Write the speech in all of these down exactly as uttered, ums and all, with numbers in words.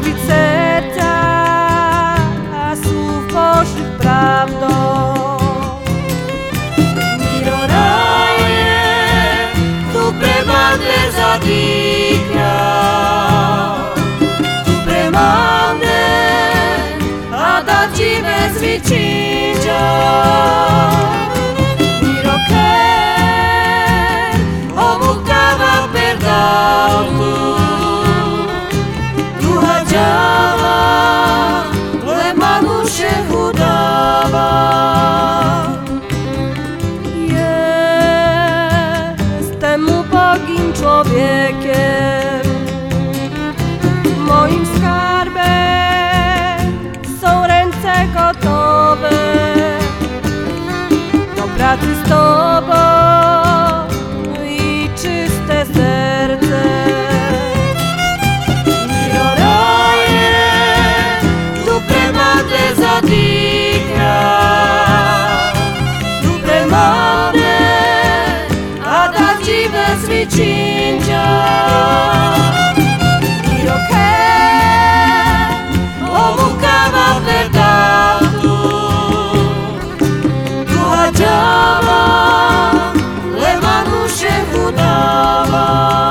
robiť serca sú v Božích pravdou. Miro raje tu pre mladé zatýka, tu pre mladé a dačíme zvyčíča. Miro ker omukava per d'alto, le manuše chudava. Jestem ubogim człowiekiem, w moim skarbie są ręce gotowe do pracy z Tobą i czyste serce. Zatyka, tu pre mladé a dačivé zvyčinča. Miro ker omukava per d'alto, tu hađava le manuše chudava.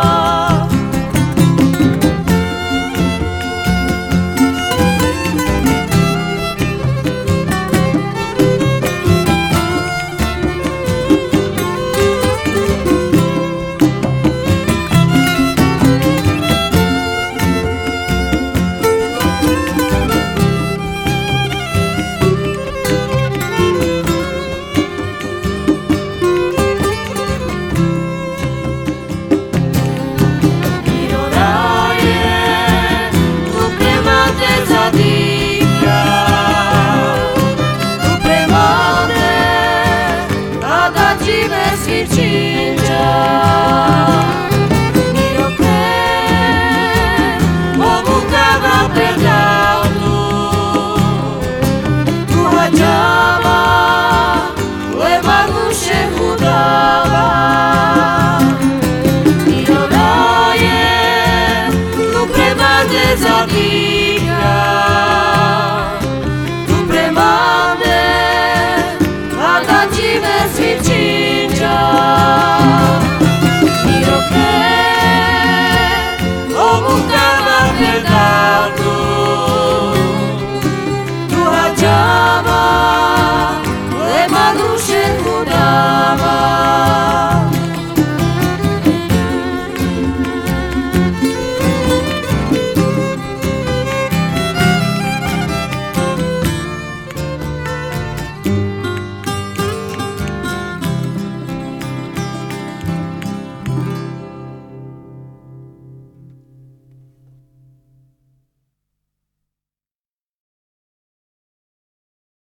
Miro ker omukava per d'alto, tu hađava le manuše chudava. Miro raje tu pre mladé